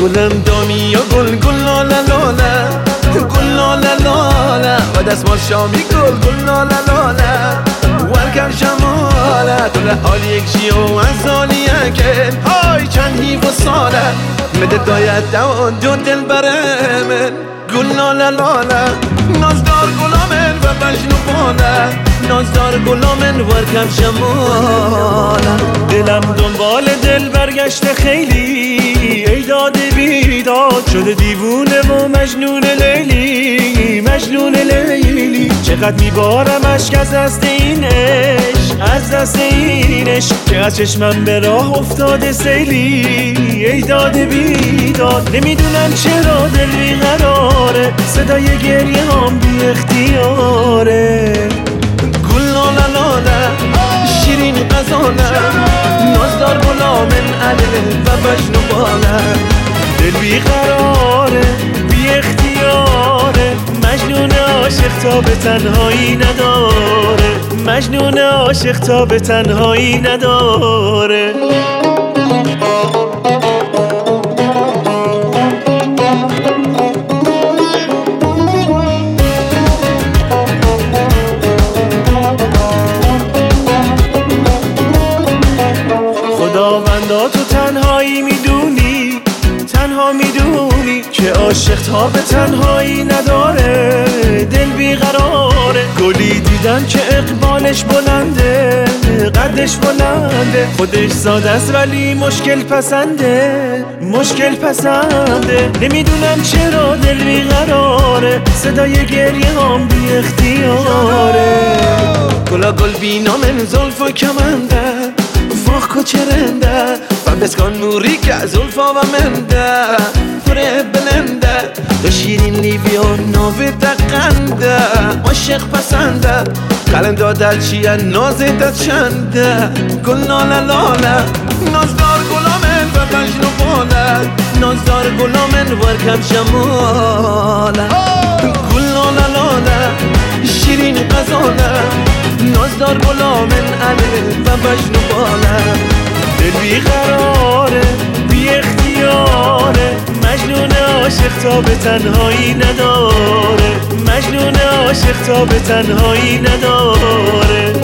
گلم دانی یا گل گل لاله لاله گل لاله لاله و دستمال شامی گل لاله لاله ورکن شماله طول حال یک جیو از آلیه که های چند هیو و ساله مده داید دو دل بره من گل لاله لاله نازدار گلامن و مجنو باله نازدار گلامن ورکم شماله دلم دنبال دل برگشته خیلی ای داد بیداد شده دیوونه و مجنون لیلی مجنون لیلی چقدر میبارم اشک از دست این عشق از دست این عشق که از چشمم به راه افتاده سیلی ای داد بیداد نمیدونم چرا دل بیقراره صدای گریه هم بی اختیاره گل لاله لاله شیرین غزاله نازدار گلامن علیه و مجنون باله دل بیقراره بی اختیاره مجنون عاشق تا به تنهایی نداره مجنون عاشق تا به تنهایی نداره خداوندا تو تنهایی میدونی تنها میدونی که عاشق تا به تنهایی نداره دل بیقراره گلی دیدم که اقبالش بلنده قدش بلنده خودش ساده است ولی مشکل پسنده مشکل پسنده نمیدونم چرا دل بیقراره صدای گریه هم بی اختیاره گلا گل بینا من زلف و کمنده فاخ کچرنده و بسکان نوری که زلفا و منده فره بلنده تو شیرین لیوی و ناوی دقنده عاشق پسنده قلم دادت چیه نازیدت چنده گل لاله لاله نازدار گلامن و مجنو باله نازدار گلامن ورکم شماله گل لاله لاله شیرین غزاله نازدار گلامن علیه و مجنو باله دل بیقراره بی اختیاره مجنون عاشق تا به تنهایی نداره مجنون عاشق تا به تنهایی نداره